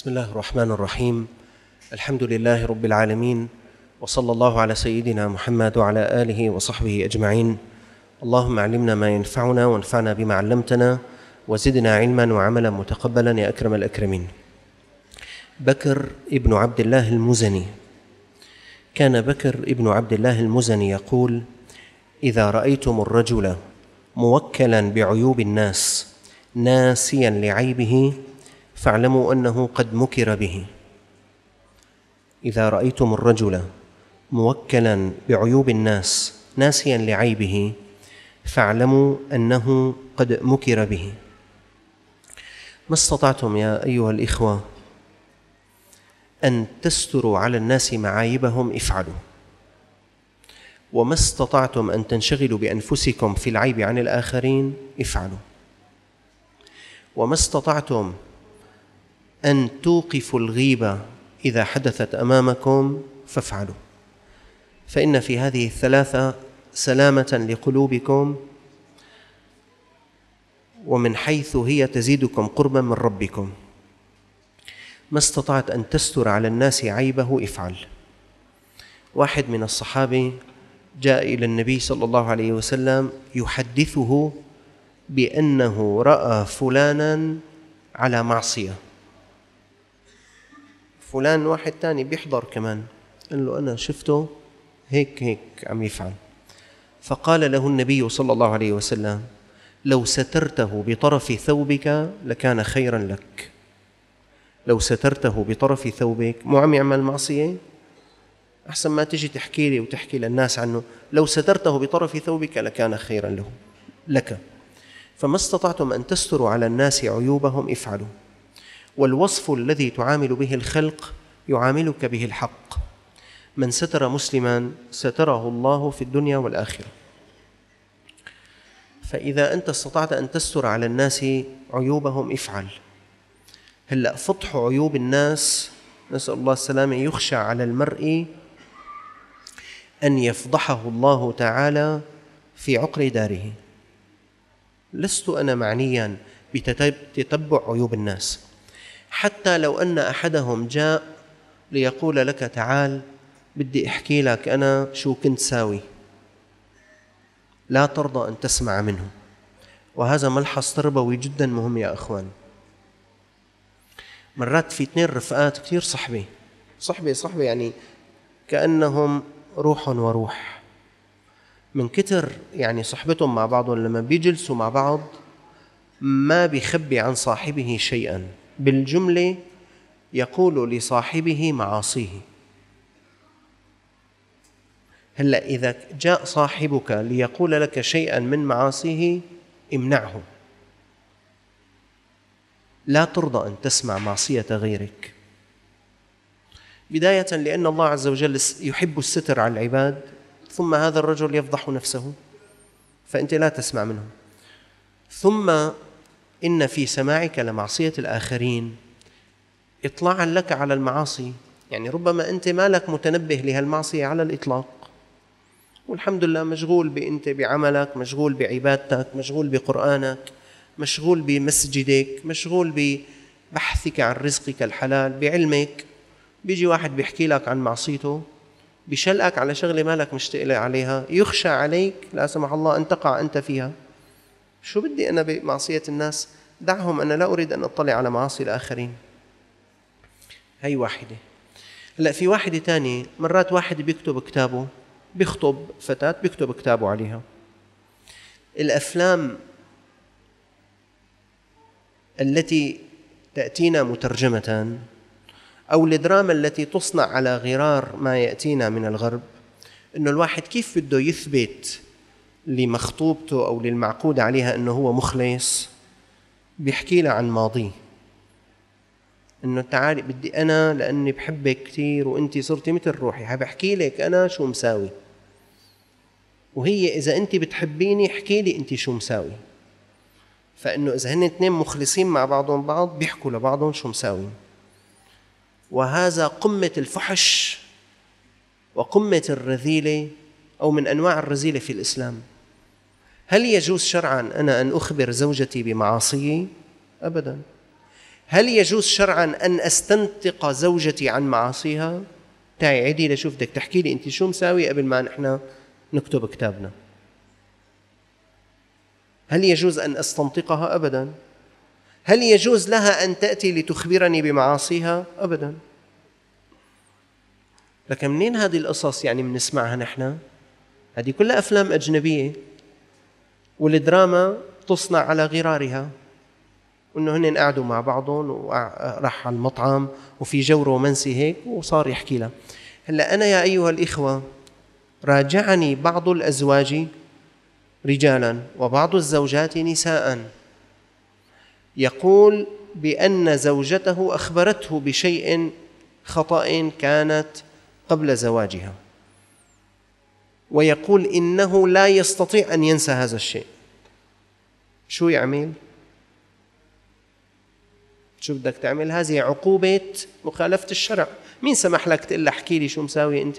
بسم الله الرحمن الرحيم. الحمد لله رب العالمين، وصلى الله على سيدنا محمد وعلى آله وصحبه أجمعين. اللهم علمنا ما ينفعنا وانفعنا بما علمتنا وزدنا علما وعملا متقبلا يا أكرم الأكرمين. بكر ابن عبد الله المزني. كان بكر ابن عبد الله المزني يقول: إذا رأيتم الرجل موكلا بعيوب الناس ناسيا لعيبه فاعلموا أنه قد مكر به. إذا رأيتم الرجل موكلا بعيوب الناس ناسيا لعيبه فاعلموا أنه قد مكر به. ما استطعتم يا أيها الإخوة أن تستروا على الناس معايبهم افعلوا، وما استطعتم أن تنشغلوا بأنفسكم في العيب عن الآخرين افعلوا، وما استطعتم أن توقفوا الغيبة إذا حدثت أمامكم فافعلوا، فإن في هذه الثلاثة سلامة لقلوبكم، ومن حيث هي تزيدكم قربا من ربكم. ما استطعت أن تستر على الناس عيبه افعل. واحد من الصحابة جاء إلى النبي صلى الله عليه وسلم يحدثه بأنه رأى فلانا على معصية. فلان واحد تاني بيحضر كمان، قال له أنا شفته هيك عم يفعل. فقال له النبي صلى الله عليه وسلم: لو سترته بطرف ثوبك لكان خيرا لك. لو سترته بطرف ثوبك، مو عم يعمل معصية، أحسن ما تجي تحكي لي وتحكي للناس عنه. لو سترته بطرف ثوبك لكان خيرا لك. فما استطعتم أن تستروا على الناس عيوبهم افعلوا. والوصف الذي تعامل به الخلق يعاملك به الحق. من ستر مسلما ستره الله في الدنيا والآخرة. فإذا أنت استطعت أن تستر على الناس عيوبهم افعل. هلأ فضح عيوب الناس، نسأل الله السلامة، يخشى على المرء أن يفضحه الله تعالى في عقر داره. لست أنا معنيا بتتبع عيوب الناس، حتى لو أن أحدهم جاء ليقول لك: تعال بدي أحكي لك أنا شو كنت ساوي، لا ترضى أن تسمع منه. وهذا ملحظ تربوي جدا مهم يا أخوان. مرات في اثنين رفقات كثير صحبة يعني كأنهم روح وروح، من كتر يعني صحبتهم مع بعضهم لما بيجلسوا مع بعض ما بيخبي عن صاحبه شيئا، بالجملة يقول لصاحبه معاصيه. هلأ إذا جاء صاحبك ليقول لك شيئا من معاصيه امنعه، لا ترضى أن تسمع معصية غيرك، بداية لأن الله عز وجل يحب الستر على العباد، ثم هذا الرجل يفضح نفسه فأنت لا تسمع منه. ثم إن في سماعك لمعصية الآخرين إطلاعا لك على المعاصي، يعني ربما أنت ما لك متنبه لهالمعصية على الإطلاق، والحمد لله مشغول أنت بعملك، مشغول بعبادتك، مشغول بقرآنك، مشغول بمسجدك، مشغول ببحثك عن رزقك الحلال، بعلمك. بيجي واحد بيحكي لك عن معصيته، بيشلقك على شغلة مالك مشتاق عليها، يخشى عليك لا سمح الله أن تقع أنت فيها. شو بدي أنا بمعصية الناس؟ دعهم، أنا لا أريد أن أطلع على معاصي الآخرين. هي واحدة. هلأ في واحدة تانية، مرات واحد بيكتب كتابه، بيخطب فتاة بيكتب كتابه عليها. الأفلام التي تأتينا مترجمة أو الدراما التي تصنع على غرار ما يأتينا من الغرب، إنه الواحد كيف بده يثبت لمخطوبته أو للمعقود عليها إنه هو مخلص، بيحكي لها عن ماضيه، إنه تعالي بدي أنا لأني بحبك كثير وأنتي صرتي مثل روحي، بحكي لك أنا شو مساوي، وهي إذا أنتي بتحبيني احكي لي أنتي شو مساوي. فإنه إذا هن اثنين مخلصين مع بعضهم بعض بيحكوا لبعضهم شو مساوي. وهذا قمة الفحش وقمة الرذيلة، أو من أنواع الرذيلة في الإسلام. هل يجوز شرعاً أنا أن أخبر زوجتي بمعاصيي؟ أبداً. هل يجوز شرعا أن أستنطق زوجتي عن معاصيها؟ تعي عيدي لشوف بدك تحكي لي أنت شو مساوي قبل ما نحن نكتب كتابنا. هل يجوز أن أستنطقها؟ أبدا. هل يجوز لها أن تأتي لتخبرني بمعاصيها؟ أبدا. لكن منين هذه القصص يعني بنسمعها نحن؟ هذه كلها أفلام أجنبية، والدراما تصنع على غرارها، وإنه هن قعدوا مع بعضهم وراح على المطعم وفي جو رومانسي هيك وصار يحكي لها. هلأ أنا يا أيها الإخوة راجعني بعض الأزواج رجالا وبعض الزوجات نساء يقول بأن زوجته أخبرته بشيء خطأ كانت قبل زواجها، ويقول إنه لا يستطيع أن ينسى هذا الشيء. شو يعمل؟ شو بدك تعمل؟ هذه عقوبة مخالفة الشرع. مين سمح لك تقول احكي لي شو مساوي أنت؟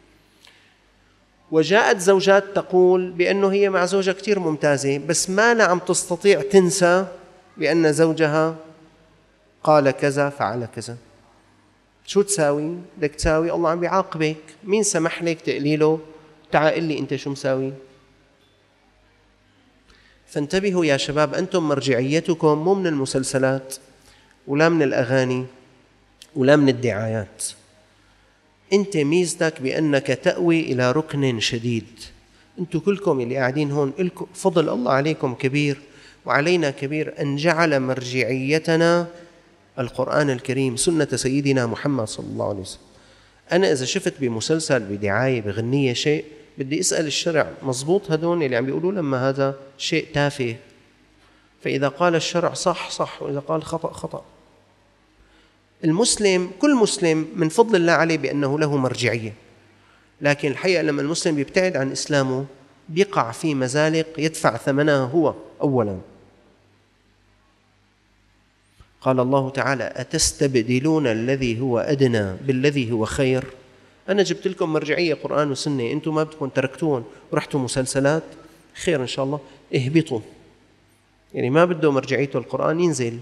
وجاءت زوجات تقول بأنه هي مع زوجة كتير ممتازة بس ما عم تستطيع تنسى بأن زوجها قال كذا فعل كذا. شو تساوي؟ بدك تساوي الله عم بيعاقبك. مين سمح لك تقولي له تعال قل لي أنت شو مساوي؟ فانتبهوا يا شباب، أنتم مرجعيتكم مو من المسلسلات ولا من الأغاني ولا من الدعايات. أنت ميزتك بأنك تأوي إلى ركن شديد. أنتم كلكم اللي قاعدين هون لكم فضل الله عليكم كبير وعلينا كبير أن جعل مرجعيتنا القرآن الكريم، سنة سيدنا محمد صلى الله عليه وسلم. أنا إذا شفت بمسلسل بدعاية بغنية شيء بدي أسأل الشرع مزبوط هدول اللي عم بيقولوا لما هذا شيء تافه؟ فإذا قال الشرع صح صح، وإذا قال خطأ خطأ. المسلم كل مسلم من فضل الله عليه بأنه له مرجعية، لكن الحقيقة لما المسلم يبتعد عن إسلامه بيقع في مزالق يدفع ثمنها هو أولا. قال الله تعالى أتستبدلون الذي هو أدنى بالذي هو خير. أنا جبت لكم مرجعية قرآن وسنة، أنتم ما بدكم تركتون ورحتوا مسلسلات، خير إن شاء الله اهبطوا. يعني ما بده مرجعيته القرآن ينزل.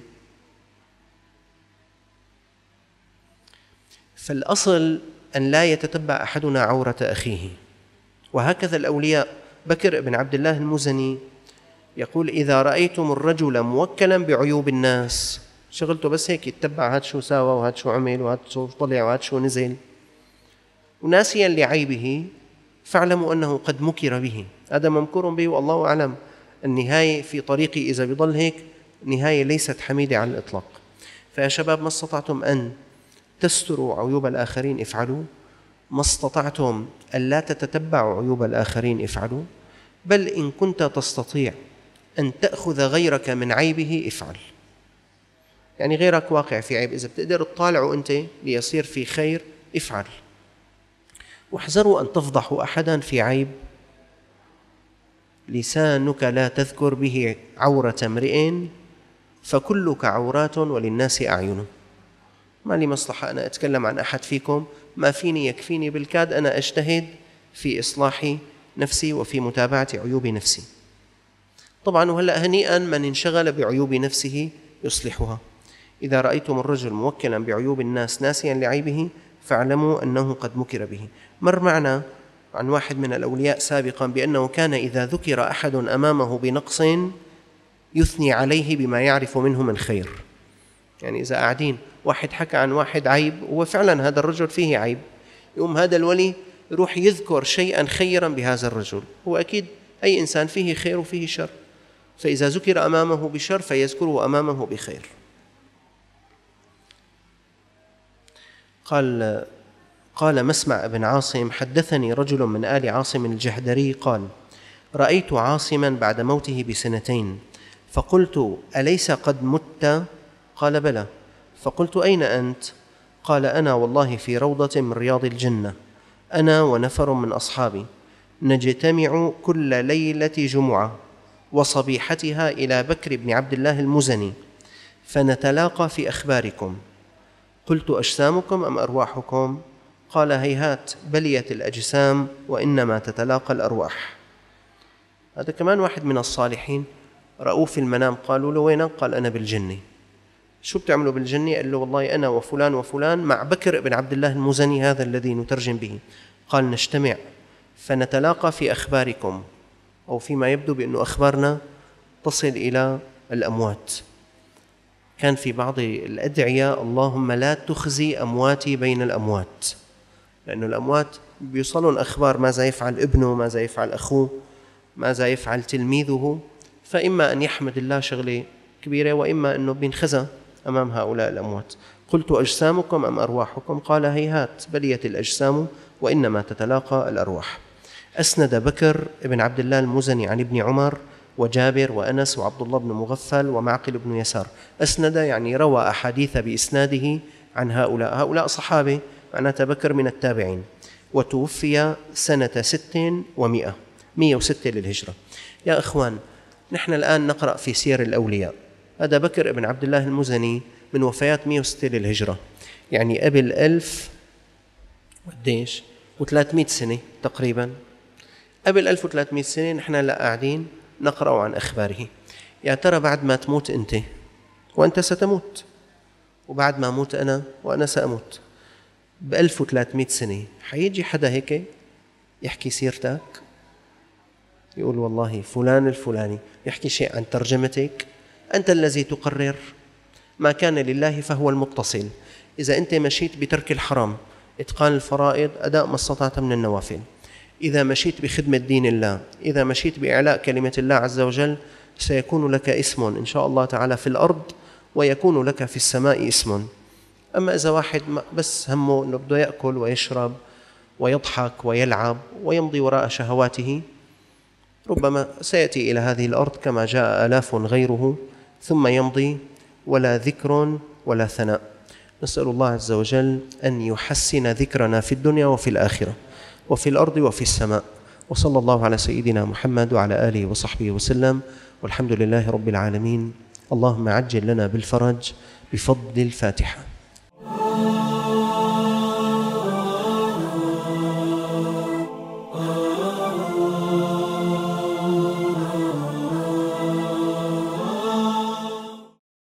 فالأصل أن لا يتتبع أحدنا عورة أخيه، وهكذا الأولياء. بكر بن عبد الله المزني يقول إذا رأيتم الرجل موكلا بعيوب الناس، شغلته بس هيك يتبع هاد شو ساوى وهاد شو عمل وهاد شو طلع وهاد شو نزل، وناسيا لعيبه، فاعلموا أنه قد مكر به. هذا ممكور به والله أعلم. النهاية في طريقي إذا بيضل هيك نهاية ليست حميدة على الإطلاق. فيا شباب ما استطعتم أن تستروا عيوب الآخرين افعلوا، ما استطعتم أن لا تتتبعوا عيوب الآخرين افعلوا، بل إن كنت تستطيع أن تأخذ غيرك من عيبه افعل. يعني غيرك واقع في عيب، إذا بتقدر تطالعه أنت ليصير في خير افعل. واحذروا أن تفضحوا أحدا في عيب. لسانك لا تذكر به عورة امرئ فكلك عورات وللناس أعين. ما لي مصلحة أنا أتكلم عن أحد فيكم، ما فيني يكفيني بالكاد أنا أجتهد في إصلاح نفسي وفي متابعة عيوب نفسي. طبعا وهلأ هنيئا من انشغل بعيوب نفسه يصلحها. إذا رأيتم الرجل موكلا بعيوب الناس ناسيا لعيبه فاعلموا أنه قد مكر به. مر معنا عن واحد من الأولياء سابقا بأنه كان إذا ذكر أحد أمامه بنقص يثني عليه بما يعرف منه من خير. يعني إذا قاعدين واحد حكى عن واحد عيب وفعلا هذا الرجل فيه عيب، يقوم هذا الولي يروح يذكر شيئا خيرا بهذا الرجل. هو أكيد أي إنسان فيه خير وفيه شر، فإذا ذكر أمامه بشر فيذكره أمامه بخير. قال مسمع بن عاصم حدثني رجل من آل عاصم الجهدري قال رأيت عاصما بعد موته بسنتين، فقلت أليس قد مت؟ قال بلى. فقلت أين أنت؟ قال أنا والله في روضة من رياض الجنة، أنا ونفر من أصحابي نجتمع كل ليلة جمعة وصبيحتها إلى بكر بن عبد الله المزني فنتلاقى في أخباركم. قلت أجسامكم أم أرواحكم؟ قال هيهات بليت الأجسام وإنما تتلاقى الأرواح. هذا كمان واحد من الصالحين رأوه في المنام، قالوا له وين؟ قال أنا بالجنة. شو بتعملوا بالجنة؟ قال له والله أنا وفلان وفلان مع بكر بن عبد الله المزني هذا الذي نترجم به. قال نجتمع فنتلاقى في أخباركم، أو فيما يبدو بأنه أخبارنا تصل إلى الأموات. كان في بعض الأدعية اللهم لا تخزي أمواتي بين الأموات، لأن الأموات بيوصلون أخبار ماذا يفعل ابنه، ماذا يفعل أخوه، ماذا يفعل تلميذه، فإما أن يحمد الله شغلة كبيرة، وإما أنه بينخزى أمام هؤلاء الأموات. قلت أجسامكم أم أرواحكم؟ قال هيهات بليت الأجسام وإنما تتلاقى الأرواح. أسند بكر بن عبد الله المزني عن ابن عمر وجابر وأنس وعبد الله بن مغفل ومعقل بن يسار. أسند يعني روى أحاديث بإسناده عن هؤلاء صحابة، معناتها بكر من التابعين. وتوفي سنة 600 106 للهجرة. يا إخوان، نحن الآن نقرأ في سير الأولياء. هذا بكر بن عبد الله المزني من وفيات 106 للهجرة، يعني قبل 1000 وديش و300 سنة تقريبا. قبل 1300 سنة نحن لا قاعدين نقرأ عن أخباره. يا ترى بعد ما تموت أنت، وأنت ستموت، وبعد ما أموت أنا وأنا سأموت، ب1300 سنة حيجي حدا هيك يحكي سيرتك، يقول والله فلان الفلاني يحكي شيء عن ترجمتك؟ أنت الذي تقرر. ما كان لله فهو المتصل. إذا أنت مشيت بترك الحرام، إتقان الفرائض، أداء ما استطعت من النوافل، إذا مشيت بخدمة دين الله، إذا مشيت بإعلاء كلمة الله عز وجل، سيكون لك اسم إن شاء الله تعالى في الأرض، ويكون لك في السماء اسم. أما إذا واحد بس همه أنه بده يأكل ويشرب ويضحك ويلعب ويمضي وراء شهواته، ربما سيأتي إلى هذه الأرض كما جاء آلاف غيره ثم يمضي، ولا ذكر ولا ثناء. نسأل الله عز وجل أن يحسن ذكرنا في الدنيا وفي الآخرة وفي الأرض وفي السماء. وصلى الله على سيدنا محمد وعلى آله وصحبه وسلم، والحمد لله رب العالمين. اللهم عجل لنا بالفرج بفضل الفاتحة.